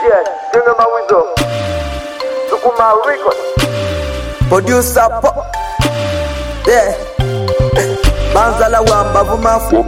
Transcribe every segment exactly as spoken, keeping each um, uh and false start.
Yeah, Jungle Mawizo, Sukuma Record, Producer Pop, yeah, Banzala Wamba Vumafu,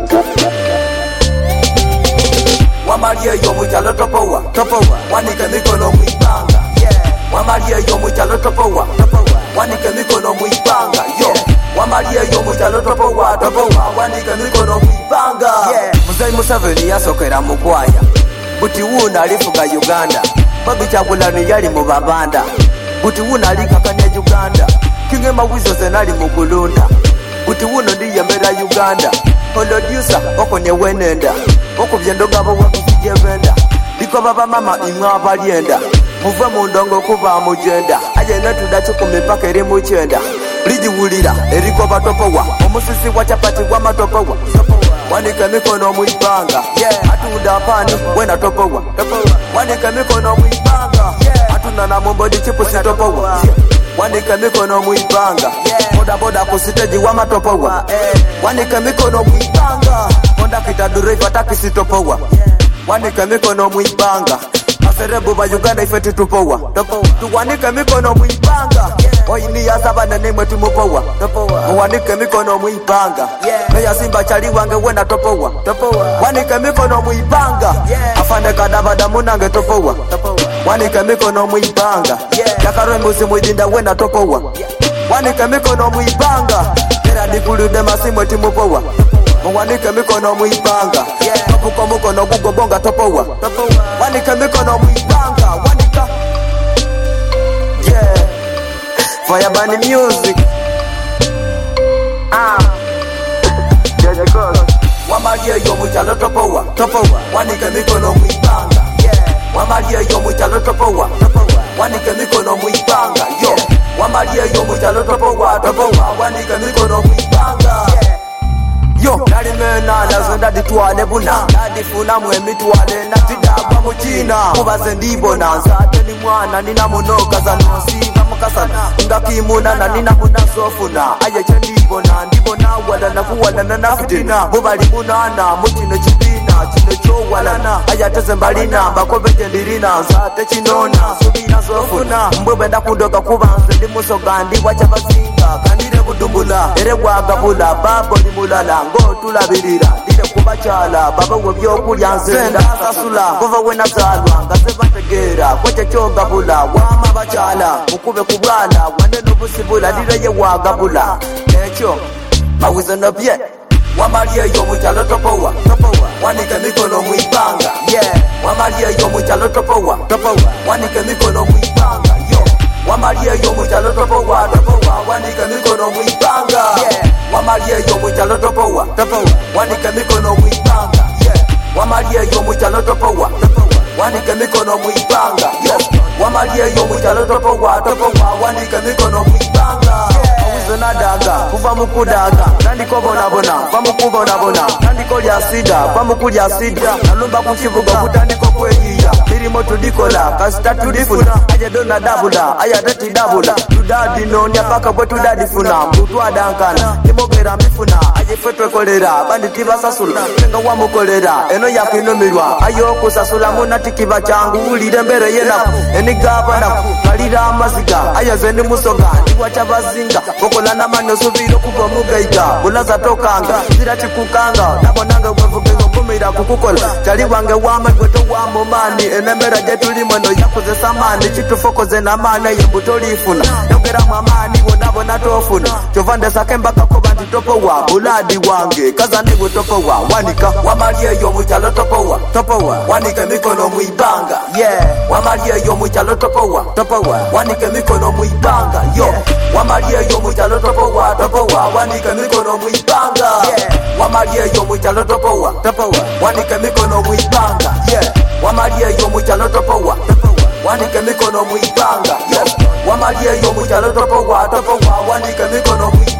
Wamaria Yomu Chalo Topowa, Topowa, Wanika Mikono Mwibanga, yeah, Wamaria Yomu Chalo Topowa, Topowa, Wanika Mikono Mwibanga, yo, Wamaria Yomu Chalo Topowa, Topowa, Wanika Mikono Mwibanga, yeah, Muzai Musaveni Yasokera Mukwaya, Buti wuna alifuga Uganda, Babi Chagulani yali mubabanda, Buti wuna alikakanya Uganda, Kinge Mawizo zenali mukulunda, Buti wuno ndiye mbera Uganda, Producer oko nye wenenda, Oko byendoga bo wakufije venda, Biko baba mama imwa balienda, Muve mundongo kuba mujenda, Aje netu dachu kumipaka eri muchenda, Lidi wulira, eriko batopowa, Omusisi wachapati wa matopowa, Wanika mikono mwibanga, yeah, Atunda pani, wena topowa, Wanika mikono mwibanga, yeah, Atuna na mumbodi chipu si topowa, yeah. Wanika mikono mwibanga, yeah, Boda boda kusiteji wa matopowa, eh. Wanika mikono mwibanga, Honda kita dureva taki si topowa, yeah. Wanika mikono mwibanga, Aserebu ba Uganda ifeti tupowa, Tuwanika mikono mwibanga, yeah. Oini ya sabana nemwe tumupowa, Wanika mikono mwibanga, yeah. Meya simba chali wange wena topowa, Wanika mikono mwibanga, yeah. Afande kadabada munange topowa, Wanika mikono mwibanga, yeah. Yakare musi mwidinda wena topowa, Wanika mikono mwibanga, Era dikulu demasi tumupowa, Wanika mikono mwibanga, yeah. Kapuko mukono gugo bonga topowa, Wanika mikono mwibanga, Wanika, yeah. Fire Bunny Music, ah, Jaja Cole, Wamaria yomu chalo topowa, topowa, Wanika mikono mwibanga, yeah. Wamaria yomu chalo topowa, topowa, Wanika mikono mwibanga, yo. Wamaria yomu chalo topowa, topowa, Wanika mikono mwibanga, yeah. Yo, nari mena nazo ndaditwale buna, ndadifuna mwe mitwale natidagwa muchina, Mubaze ndibona nzate ni mwana nina munoka za nosinga mukasana, Ngakimuna na nina munasofuna, Aye chendibona ndibona wala na kuwala na nafitina, Mubali munana mutine chipina, chine chowalana, Aya teze mbalina, Bakobete ndirina, Nzate chinona, subina sofuna, Mbwebe ndakundoka kubanze ndi musogandi wachabazinga, Kandire kudumbula, ere wagabula, Babo ni mulala, Ngo tulabirira, Dile kubachala, Baba webyo kulya nzenda sasula, Kova wena zalwa, Ngase bategera, Kweche chogabula, Wama bachala, Mukube kubwala, Wande nubusibula, Dile ye wagabula, Echo, Mawizo nobye, Wamaria yomu chalo topowa, topowa, Wanika mikono mwibanga, yeah. Wamaria yomu chalo topowa, topowa, Wanika mikono mwibanga, yo. Wamaria yomu chalo topowa, topowa, Wanika mikono mwibanga, yeah. Wamaria yomu chalo topowa, topowa, Wanika mikono mwibanga, yeah. Wamaria yomu chalo topowa, topowa, Wanika mikono mwibanga, yo. Wamaria yomu chalo topowa, topowa, Wanika mikono mwibanga, yeah. Nadaga, kuva mukudaga, Nandiko bona bona, Vamukubo na bona, Nandiko lya sida, Vamukulya sida, Nalumba kuchivuga kutandiko kwejiya, Mirimo tudikola, Kasita tudifuna, Aje dona dabula, Aya dati dabula, Tudadi nonya paka kwe tudadi funa, Mutwa dankana, Nimogera mifuna, Aje fetwe kolera, Banditiba sasula, Tenga wamu kolera, Eno ya kinumirwa, Ayo kusasula muna tikiva changu, Ulide mbere yenaku, Enigaba naku, Kalira amaziga, Aya zeni musoga, Niwa chabazinga, Kola na mano subiro kubo mugaiga, Bulaza tokanga, Zira chikukanga, Nabonanga wevugengo kumira kukukola, Chali wange wama gweto wamo mani, Enembera jetuli mweno yakuze samani, Chitufoko zena mane yembutoli ifuna, Yongera mamani wonabo na tofuna, Chovande sakemba kakoba ntitopowa, Buladi wange, Kazani wutopowa, Wanika, Wamaria yomu chalo topowa, topowa, Wanika mikono mwibanga, yeah. Wamaria yomu chalo topowa, topowa, Wanika mikono mwibanga, yo. Wamaria yomu chalo topowa, topowa, Wanika mikono mwibanga, yeah. Wamaria yomu chalo topowa, topowa, Wanika mikono mwibanga, yeah. Wamaria yomu chalo topowa, topowa, Wanika mikono mwibanga, yeah. Wamaria yomu chalo topowa, topowa, Wanika mikono mwibanga.